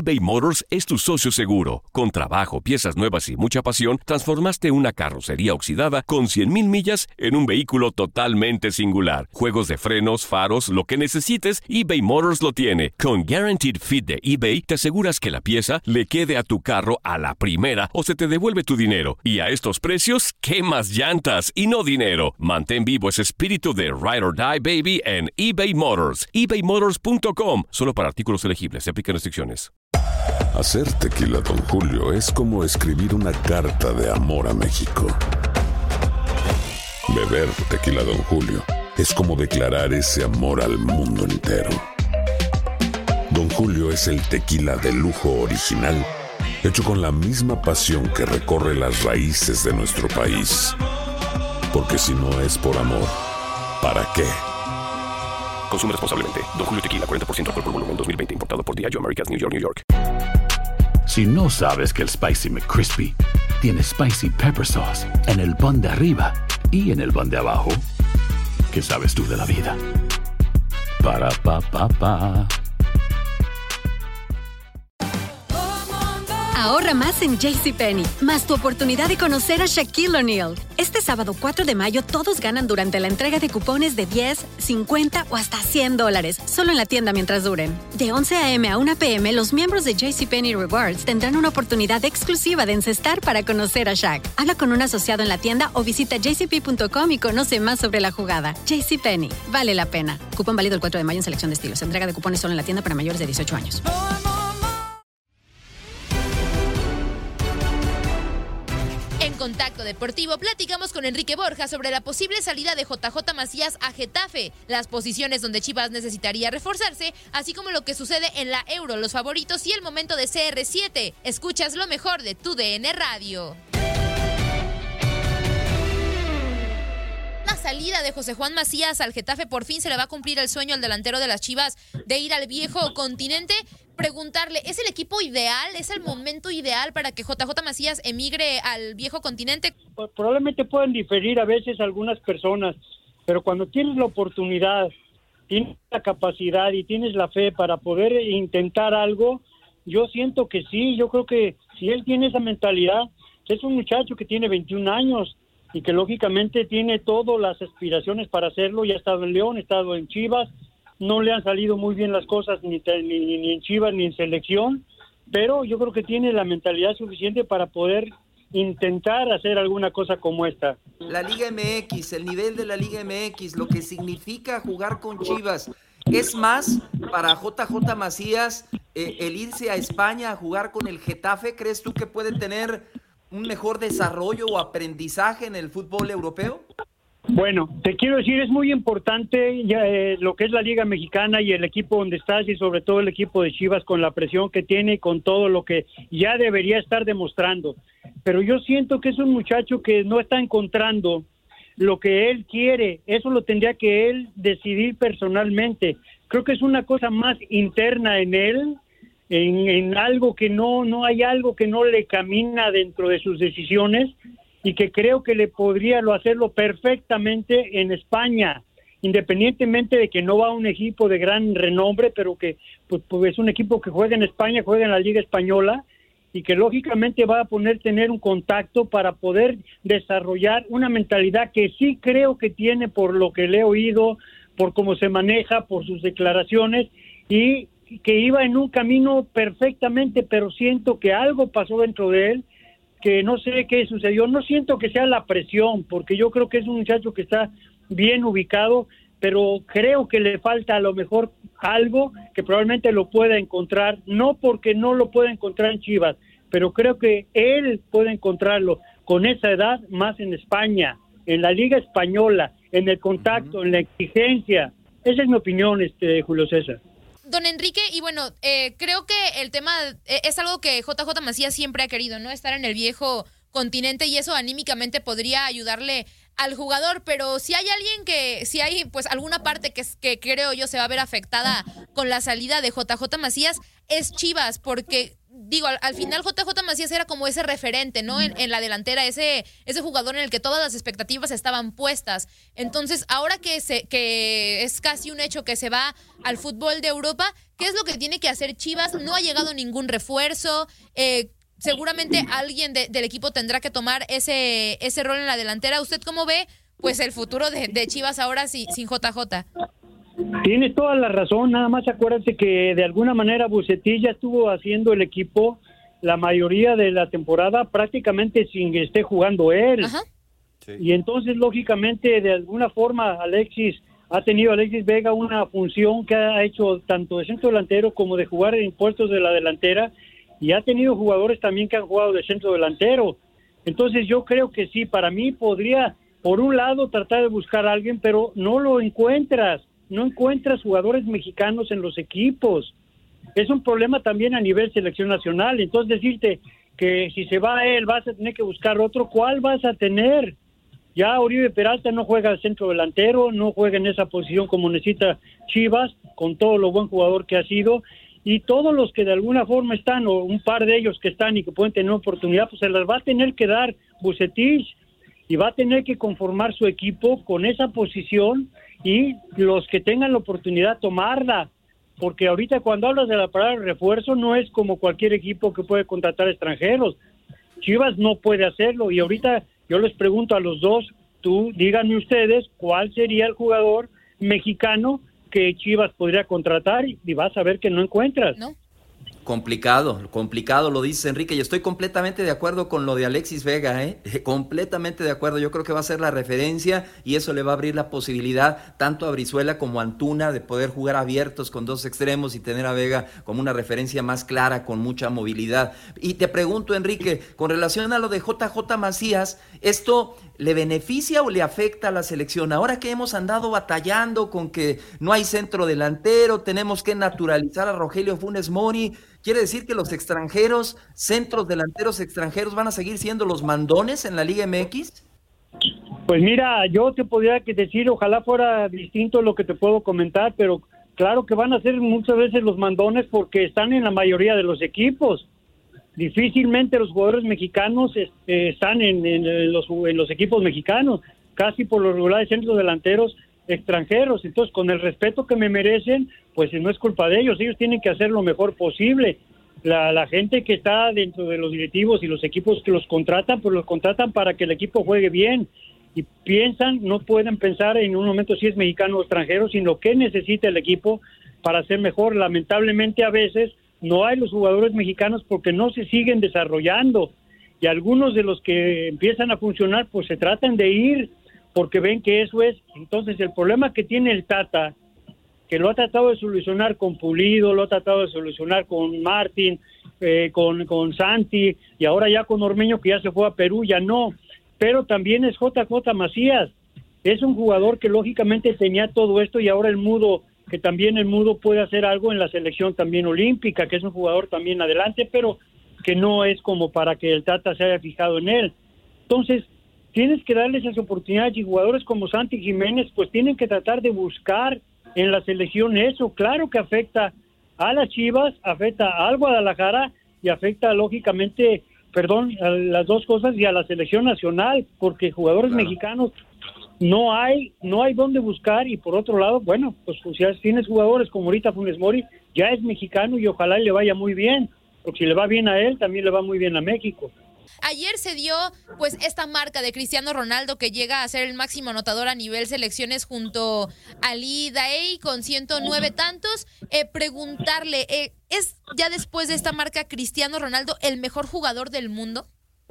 eBay Motors es tu socio seguro. Con trabajo, piezas nuevas y mucha pasión, transformaste una carrocería oxidada con 100,000 millas en un vehículo totalmente singular. Juegos de frenos, faros, lo que necesites, eBay Motors lo tiene. Con Guaranteed Fit de eBay, te aseguras que la pieza le quede a tu carro a la primera o se te devuelve tu dinero. Y a estos precios, ¿qué más llantas y no dinero? Mantén vivo ese espíritu de Ride or Die, baby, en eBay Motors. ebaymotors.com. Solo para artículos elegibles. Se aplican restricciones. Hacer tequila Don Julio es como escribir una carta de amor a México. Beber tequila Don Julio es como declarar ese amor al mundo entero. Don Julio es el tequila de lujo original, hecho con la misma pasión que recorre las raíces de nuestro país. Porque si no es por amor, ¿para qué? Consume responsablemente. Don Julio Tequila, 40% alcohol por volumen, 2020. Importado por Diageo Americas, New York, New York. Si no sabes que el Spicy McCrispy tiene Spicy Pepper Sauce en el pan de arriba y en el pan de abajo, ¿qué sabes tú de la vida? Para, pa, pa, pa. Ahorra más en JCPenney, más tu oportunidad de conocer a Shaquille O'Neal. Este sábado 4 de mayo todos ganan durante la entrega de cupones de 10, 50 o hasta $100, solo en la tienda mientras duren. De 11 a.m. a 1 p.m., los miembros de JCPenney Rewards tendrán una oportunidad exclusiva de encestar para conocer a Shaq. Habla con un asociado en la tienda o visita jcp.com y conoce más sobre la jugada. JCPenney, vale la pena. Cupón válido el 4 de mayo en selección de estilos. Entrega de cupones solo en la tienda para mayores de 18 años. En Contacto Deportivo platicamos con Enrique Borja sobre la posible salida de JJ Macías a Getafe, las posiciones donde Chivas necesitaría reforzarse, así como lo que sucede en la Euro, los favoritos y el momento de CR7. Escuchas lo mejor de tu DN Radio. La salida de José Juan Macías al Getafe, por fin se le va a cumplir el sueño al delantero de las Chivas de ir al viejo continente. Preguntarle, ¿es el equipo ideal? ¿Es el momento ideal para que JJ Macías emigre al viejo continente? Probablemente pueden diferir a veces algunas personas, pero cuando tienes la oportunidad, tienes la capacidad y tienes la fe para poder intentar algo, yo siento que sí. Yo creo que si él tiene esa mentalidad, es un muchacho que tiene 21 años y que lógicamente tiene todas las aspiraciones para hacerlo. Ya ha estado en León, ha estado en Chivas. No le han salido muy bien las cosas ni en Chivas ni en selección, pero yo creo que tiene la mentalidad suficiente para poder intentar hacer alguna cosa como esta. La Liga MX, el nivel de la Liga MX, lo que significa jugar con Chivas, ¿es más para JJ Macías el irse a España a jugar con el Getafe? ¿Crees tú que puede tener un mejor desarrollo o aprendizaje en el fútbol europeo? Bueno, te quiero decir, es muy importante lo que es la Liga Mexicana y el equipo donde estás, y sobre todo el equipo de Chivas, con la presión que tiene y con todo lo que ya debería estar demostrando. Pero yo siento que es un muchacho que no está encontrando lo que él quiere. Eso lo tendría que él decidir personalmente. Creo que es una cosa más interna en él, en algo que no hay algo que no le camina dentro de sus decisiones, y que creo que le podría hacerlo perfectamente en España, independientemente de que no va a un equipo de gran renombre, pero que pues es un equipo que juega en España, juega en la Liga Española, y que lógicamente va a tener un contacto para poder desarrollar una mentalidad que sí creo que tiene, por lo que le he oído, por cómo se maneja, por sus declaraciones, y que iba en un camino perfectamente, pero siento que algo pasó dentro de él, que no sé qué sucedió. No siento que sea la presión, porque yo creo que es un muchacho que está bien ubicado, pero creo que le falta a lo mejor algo que probablemente lo pueda encontrar, no porque no lo pueda encontrar en Chivas, pero creo que él puede encontrarlo con esa edad más en España, en la Liga Española, en el contacto, en la exigencia. Esa es mi opinión, Julio César. Don Enrique, y bueno, creo que el tema es algo que JJ Macías siempre ha querido, ¿no? Estar en el viejo continente, y eso anímicamente podría ayudarle al jugador, pero si hay pues alguna parte que creo yo se va a ver afectada con la salida de JJ Macías, es Chivas, porque digo, al final JJ Macías era como ese referente, ¿no? En la delantera, ese jugador en el que todas las expectativas estaban puestas. Entonces, ahora que es casi un hecho que se va al fútbol de Europa, ¿qué es lo que tiene que hacer Chivas? No ha llegado ningún refuerzo, seguramente alguien del equipo tendrá que tomar ese rol en la delantera. ¿Usted cómo ve, pues, el futuro de Chivas ahora sin JJ? Tienes toda la razón, nada más acuérdate que de alguna manera Vucetich ya estuvo haciendo el equipo la mayoría de la temporada prácticamente sin que esté jugando él. Ajá. Sí. Y entonces lógicamente de alguna forma Alexis Vega una función que ha hecho tanto de centro delantero como de jugar en puestos de la delantera, y ha tenido jugadores también que han jugado de centro delantero. Entonces yo creo que sí, para mí podría por un lado tratar de buscar a alguien, pero no lo encuentras. No encuentras jugadores mexicanos en los equipos. Es un problema también a nivel selección nacional. Entonces decirte que si se va él vas a tener que buscar otro, ¿cuál vas a tener? Ya Oribe Peralta no juega al centro delantero, no juega en esa posición como necesita Chivas, con todo lo buen jugador que ha sido, y todos los que de alguna forma están, o un par de ellos que están y que pueden tener oportunidad, pues se las va a tener que dar Vucetich, y va a tener que conformar su equipo con esa posición, y los que tengan la oportunidad tomarla, porque ahorita cuando hablas de la palabra refuerzo no es como cualquier equipo que puede contratar extranjeros. Chivas no puede hacerlo, y ahorita yo les pregunto a los dos, díganme ustedes cuál sería el jugador mexicano que Chivas podría contratar, y vas a ver que no encuentras. ¿No? Complicado, lo dice Enrique, y estoy completamente de acuerdo con lo de Alexis Vega, completamente de acuerdo. Yo creo que va a ser la referencia y eso le va a abrir la posibilidad tanto a Brizuela como a Antuna de poder jugar abiertos con dos extremos y tener a Vega como una referencia más clara, con mucha movilidad. Y te pregunto, Enrique, con relación a lo de JJ Macías, ¿esto le beneficia o le afecta a la selección? Ahora que hemos andado batallando con que no hay centro delantero, tenemos que naturalizar a Rogelio Funes Mori, ¿quiere decir que los extranjeros, centros delanteros extranjeros, van a seguir siendo los mandones en la Liga MX? Pues mira, yo te podría decir, ojalá fuera distinto lo que te puedo comentar, pero claro que van a ser muchas veces los mandones porque están en la mayoría de los equipos. Difícilmente los jugadores mexicanos están en los equipos mexicanos, casi por lo regular de centros delanteros extranjeros. Entonces, con el respeto que me merecen, pues no es culpa de ellos tienen que hacer lo mejor posible. La gente que está dentro de los directivos y los equipos que los contratan, pues los contratan para que el equipo juegue bien, y no pueden pensar en un momento si es mexicano o extranjero, sino qué necesita el equipo para ser mejor. Lamentablemente a veces no hay los jugadores mexicanos porque no se siguen desarrollando, y algunos de los que empiezan a funcionar pues se tratan de ir porque ven que eso es. Entonces el problema que tiene el Tata, que lo ha tratado de solucionar con Pulido, lo ha tratado de solucionar con Martín, con Santi, y ahora ya con Ormeño, que ya se fue a Perú, ya no, pero también es JJ Macías, es un jugador que lógicamente tenía todo esto, y ahora el Mudo puede hacer algo en la selección también olímpica, que es un jugador también adelante, pero que no es como para que el Tata se haya fijado en él. Entonces tienes que darles esas oportunidades, y jugadores como Santi Jiménez pues tienen que tratar de buscar en la selección eso. Claro que afecta a las Chivas, afecta al Guadalajara y afecta lógicamente, a las dos cosas, y a la selección nacional, porque jugadores mexicanos no hay dónde buscar. Y por otro lado, bueno, pues ya tienes jugadores como ahorita Funes Mori, ya es mexicano y ojalá le vaya muy bien, porque si le va bien a él, también le va muy bien a México. Ayer se dio pues esta marca de Cristiano Ronaldo, que llega a ser el máximo anotador a nivel selecciones junto a Ali Daei con 109 tantos. Preguntarle, ¿es ya después de esta marca Cristiano Ronaldo el mejor jugador del mundo?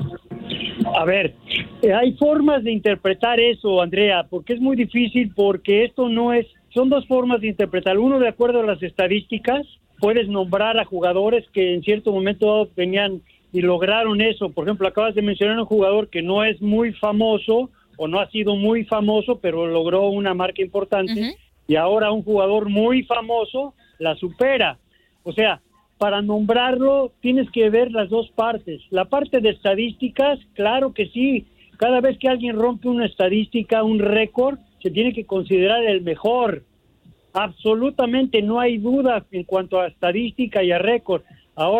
A ver, hay formas de interpretar eso, Andrea, porque es muy difícil, porque esto son dos formas de interpretar. Uno, de acuerdo a las estadísticas, puedes nombrar a jugadores que en cierto momento venían y lograron eso. Por ejemplo, acabas de mencionar un jugador que no es muy famoso o no ha sido muy famoso, pero logró una marca importante, y ahora un jugador muy famoso la supera. O sea, para nombrarlo tienes que ver las dos partes. La parte de estadísticas, claro que sí, cada vez que alguien rompe una estadística, un récord, se tiene que considerar el mejor. Absolutamente no hay duda en cuanto a estadística y a récord. Ahora,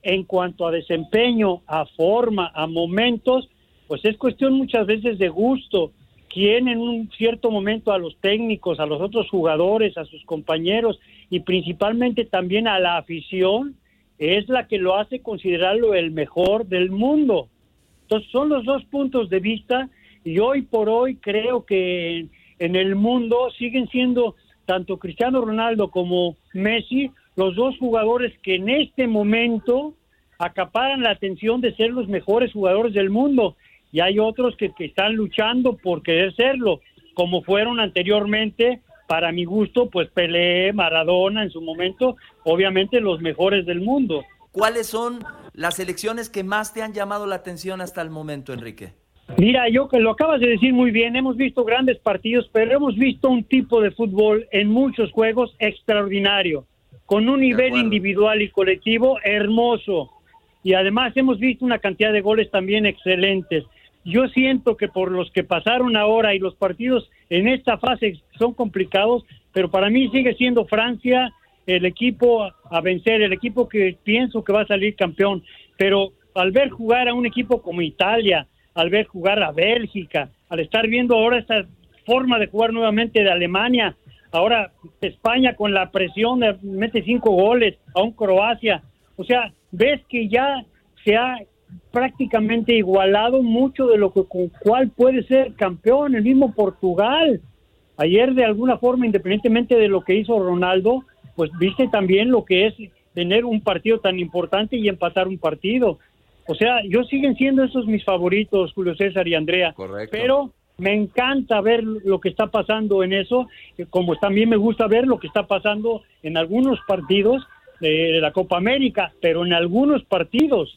en cuanto a desempeño, a forma, a momentos, pues es cuestión muchas veces de gusto. Quien en un cierto momento a los técnicos, a los otros jugadores, a sus compañeros y principalmente también a la afición, es la que lo hace considerarlo el mejor del mundo. Entonces son los dos puntos de vista y hoy por hoy creo que en el mundo siguen siendo tanto Cristiano Ronaldo como Messi los dos jugadores que en este momento acaparan la atención de ser los mejores jugadores del mundo. Y hay otros que están luchando por querer serlo, como fueron anteriormente, para mi gusto, pues Pelé, Maradona en su momento, obviamente los mejores del mundo. ¿Cuáles son las selecciones que más te han llamado la atención hasta el momento, Enrique? Mira, yo que lo acabas de decir muy bien, hemos visto grandes partidos, pero hemos visto un tipo de fútbol en muchos juegos extraordinario, con un nivel individual y colectivo hermoso. Y además hemos visto una cantidad de goles también excelentes. Yo siento que por los que pasaron ahora y los partidos en esta fase son complicados, pero para mí sigue siendo Francia el equipo a vencer, el equipo que pienso que va a salir campeón. Pero al ver jugar a un equipo como Italia, al ver jugar a Bélgica, al estar viendo ahora esta forma de jugar nuevamente de Alemania, ahora España con la presión de mete 5 goles a un Croacia, o sea, ves que ya se ha prácticamente igualado mucho de lo que con cual puede ser campeón, el mismo Portugal. Ayer de alguna forma, independientemente de lo que hizo Ronaldo, pues viste también lo que es tener un partido tan importante y empatar un partido. O sea, yo siguen siendo esos mis favoritos, Julio César y Andrea. Correcto. Pero me encanta ver lo que está pasando en eso, como también me gusta ver lo que está pasando en algunos partidos de la Copa América, pero en algunos partidos.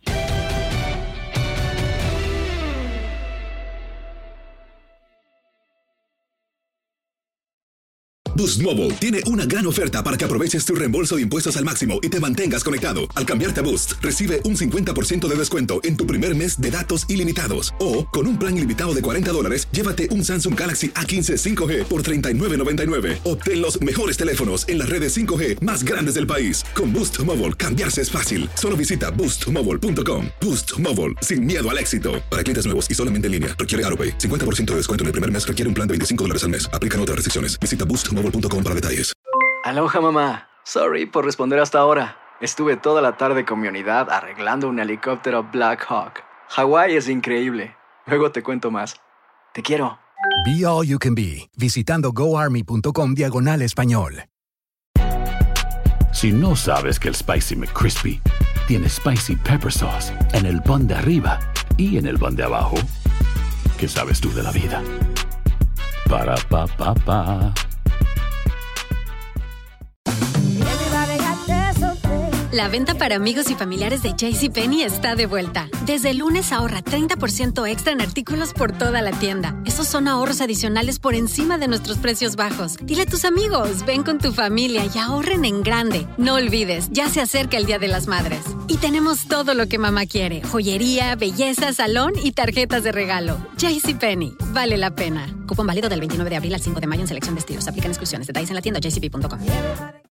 Boost Mobile tiene una gran oferta para que aproveches tu reembolso de impuestos al máximo y te mantengas conectado. Al cambiarte a Boost, recibe un 50% de descuento en tu primer mes de datos ilimitados. O, con un plan ilimitado de $40, llévate un Samsung Galaxy A15 5G por $39.99. Obtén los mejores teléfonos en las redes 5G más grandes del país. Con Boost Mobile, cambiarse es fácil. Solo visita boostmobile.com. Boost Mobile, sin miedo al éxito. Para clientes nuevos y solamente en línea, requiere AutoPay. 50% de descuento en el primer mes requiere un plan de $25 al mes. Aplican otras restricciones. Visita boostmobile.com para detalles. Aloha, mamá. Sorry por responder hasta ahora. Estuve toda la tarde con mi unidad arreglando un helicóptero Black Hawk. Hawái es increíble. Luego te cuento más. Te quiero. Be All You Can Be, visitando goarmy.com/español. Si no sabes que el Spicy McCrispy tiene Spicy Pepper Sauce en el pan de arriba y en el pan de abajo, ¿qué sabes tú de la vida? Para, pa, pa, pa. La venta para amigos y familiares de JCPenney está de vuelta. Desde el lunes ahorra 30% extra en artículos por toda la tienda. Esos son ahorros adicionales por encima de nuestros precios bajos. Dile a tus amigos, ven con tu familia y ahorren en grande. No olvides, ya se acerca el Día de las Madres. Y tenemos todo lo que mamá quiere. Joyería, belleza, salón y tarjetas de regalo. JCPenney, vale la pena. Cupón válido del 29 de abril al 5 de mayo en selección de estilos. Aplican exclusiones. Detalles en la tienda jcp.com.